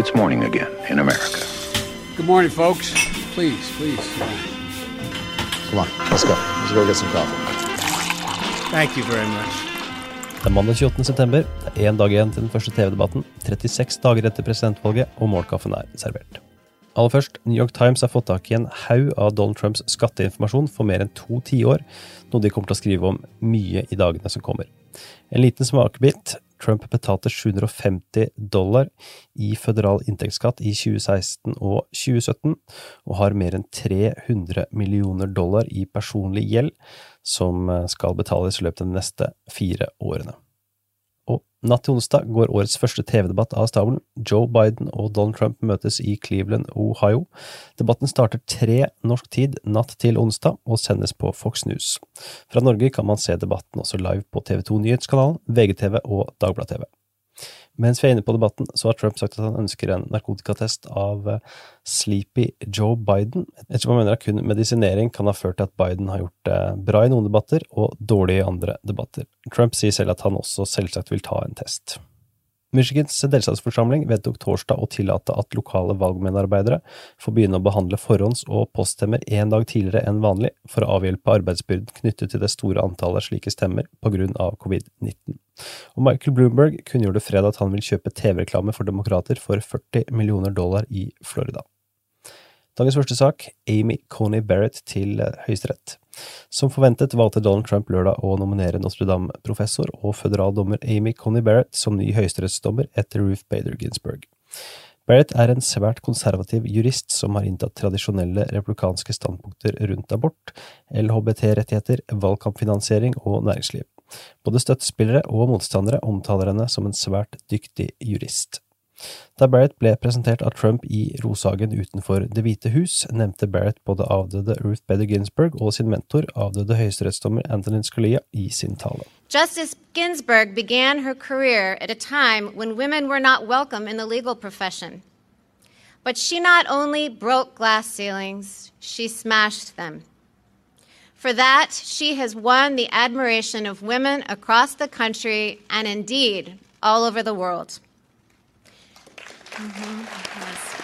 it's morning again in America. Good morning, folks. Please. Come on, let's go. Let's go get some coffee. Thank you very much. Det mandag 28. september. Det en dag igjen til den første TV-debatten. 36 dager etter presidentvalget, og morgenkaffen servert. Aller først, New York Times har fått tak i en haug av Donald Trumps skatteinformasjon for mer enn 2 tiår, noe de kommer til å skrive om mye i dagene som kommer. En liten smakebit. Trump betalte $750 i føderal inntektsskatt i 2016 og 2017, og har mer enn $300 millioner i personlig gjeld, som skal betales i løpet av de neste 4 årene. Og natt til onsdag går årets første TV-debatt av stabelen. Joe Biden og Donald Trump møtes i Cleveland, Ohio. Debatten starter 3 norsk tid natt til onsdag og sendes på Fox News. Fra Norge kan man se debatten også live på TV2 Nyhetskanalen, VGTV og Dagbladet TV. Mens vi inne på debatten, så har Trump sagt at han ønsker en narkotikatest av Sleepy Joe Biden, ettersom han mener at kun medisinering kan ha ført til at Biden har gjort det bra i noen debatter og dårlig i andre debatter. Trump sier selv at han også selvsagt vil ta en test. Michigans delstatsforsamling vedtok torsdag å tillate at lokale valgmedarbeidere får begynne å behandle forhånds- og poststemmer 1 dag tidligere enn vanlig for å avhjelpe arbeidsbyrden knyttet til det store antallet slike stemmer på grunn av covid-19. Og Michael Bloomberg kunngjorde fredag at han vil kjøpe TV-reklame for demokrater for $40 millioner i Florida. Dagens første sak, Amy Coney Barrett til Høyesterett. Som forventet valgte Donald Trump lørdag å nominere Notre Dame-professor og føderaldommer Amy Coney Barrett som ny høyesterettsdommer etter Ruth Bader Ginsburg. Barrett en svært konservativ jurist som har inntatt tradisjonelle republikanske standpunkter rundt abort, LHBT-rettigheter, valgkampfinansiering og næringsliv. Både støttespillere og motstandere omtaler henne som en svært dyktig jurist. Da Barrett ble presentert av Trump i Rosehagen utenfor Det hvite hus, nevnte Barrett både avdøde Ruth Bader Ginsburg og sin mentor, avdøde høyesterettsdommer Antonin Scalia, i sin tale. Justice Ginsburg began her career at a time when women were not welcome in the legal profession. But she not only broke glass ceilings, she smashed them. For that, she has won the admiration of women across the country and indeed all over the world. Yes.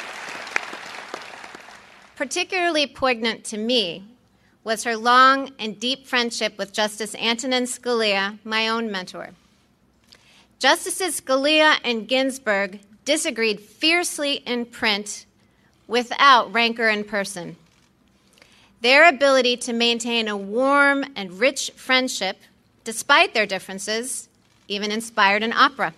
Particularly poignant to me was her long and deep friendship with Justice Antonin Scalia, my own mentor. Justices Scalia and Ginsburg disagreed fiercely in print without rancor in person. Their ability to maintain a warm and rich friendship, despite their differences, even inspired an opera.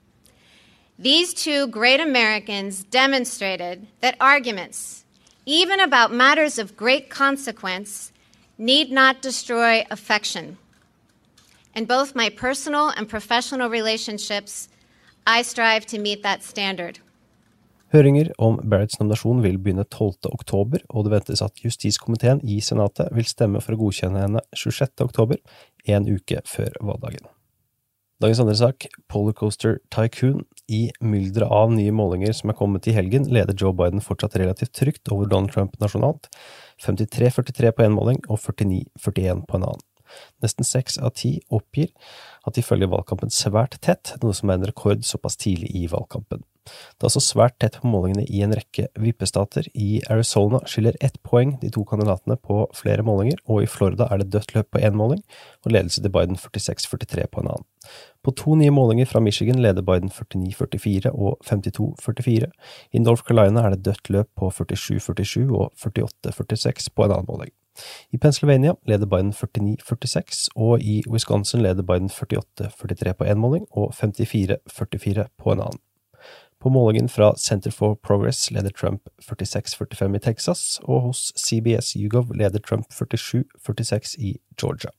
These 2 great Americans demonstrated that arguments, even about matters of great consequence, need not destroy affection. In both my personal and professional relationships, I strive to meet that standard. Høringer om Barretts nominasjon vil begynne 12. oktober, og det ventes at Justiskomiteen i Senatet vil stemme for å godkjenne henne 26. oktober, 1 uke før valgdagen. Dagens andre sak, Rollercoaster Tycoon. I myldret av nye målinger som kommet i helgen, leder Joe Biden fortsatt relativt trygt over Donald Trump nasjonalt, 53-43 på en måling og 49-41 på en annen. Nesten 6 av 10 oppgir at de følger valgkampen svært tett, noe som en rekord såpass tidlig i valgkampen. Det også svært tett på målingene i en rekke vippestater. I Arizona skiller 1 poeng de 2 kandidatene på flere målinger, og i Florida det dødt løp på 1 måling, og ledelse til Biden 46-43 på en annen. På 2 nye målinger fra Michigan leder Biden 49-44 og 52-44. I North Carolina det dødt løp på 47-47 og 48-46 på en annen måling. I Pennsylvania leder Biden 49-46, og i Wisconsin leder Biden 48-43 på en måling og 54-44 på en annen. På målingen fra Center for Progress leder Trump 46-45 i Texas, og hos CBS YouGov leder Trump 47-46 i Georgia.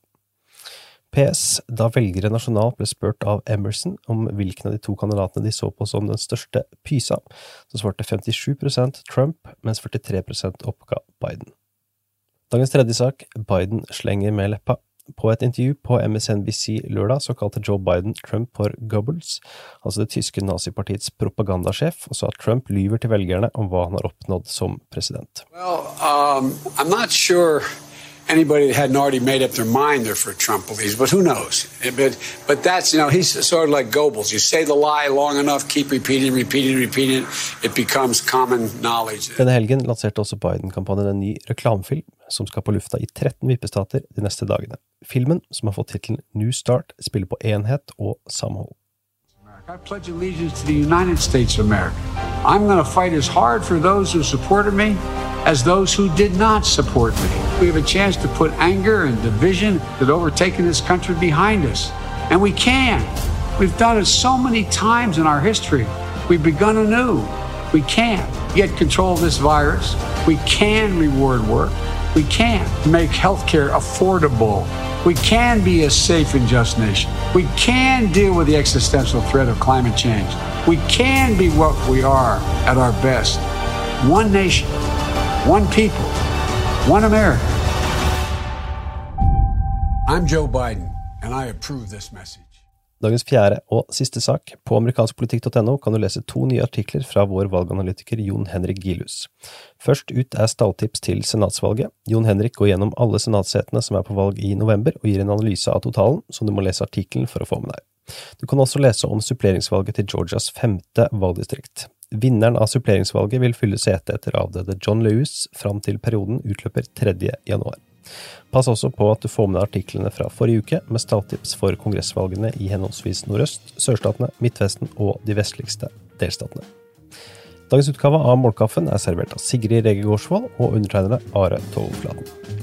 PS, da velgere nasjonalt ble spurt av Emerson om hvilken av de 2 kandidatene de så på som den største pysa, så svarte 57% Trump, mens 43% oppga Biden. Dagens tredje sak, Biden slenger med leppa. På et intervju på MSNBC lørdag så kalte Joe Biden Trump for Goebbels, altså det tyske nazipartiets propagandasjef, og sa at Trump lyver til velgerne om hva han har oppnådd som president. Well, I'm not sure anybody that hadn't already made up their mind they're for Trump believes, but who knows? But that's, he's sort of like Goebbels. You say the lie long enough, keep repeating it, it becomes common knowledge. Denne helgen lanserte også Biden-kampanjen en ny reklamefilm som skal på lufta i 13 vippestater de neste dagene. Filmen, som har fått titelen New Start, spiller på enhet og samhold. I pledge allegiance to the United States of America. I'm going to fight as hard for those who supported me as those who did not support me. We have a chance to put anger and division that overtaken this country behind us. And we can. We've done it so many times in our history. We've begun anew. We can get control of this virus. We can reward work. We can make healthcare affordable. We can be a safe and just nation. We can deal with the existential threat of climate change. We can be what we are at our best. One nation, one people, one America. I'm Joe Biden, and I approve this message. Dagens fjerde og siste sak. På amerikanskpolitikk.no kan du lese 2 nye artikler fra vår valganalytiker Jon Henrik Gilhus. Først ut stalltips til senatsvalget. Jon Henrik går gjennom alle senatssetene som på valg i november og gir en analyse av totalen, som du må lese artiklen for å få med deg. Du kan også lese om suppleringsvalget til Georgias 5. valgdistrikt. Vinneren av suppleringsvalget vil fylle sete etter avdøde John Lewis fram til perioden utløper 3. januar. Pass også på at du får med deg artiklene fra forrige uke med stalltips for kongressvalgene i henholdsvis Nordøst, Sørstatene, Midtvesten og de vestligste delstatene. Dagens utgave av Målkaffen servert av Sigrid Rege Gårdsvold og undertegnede Are Togflaten.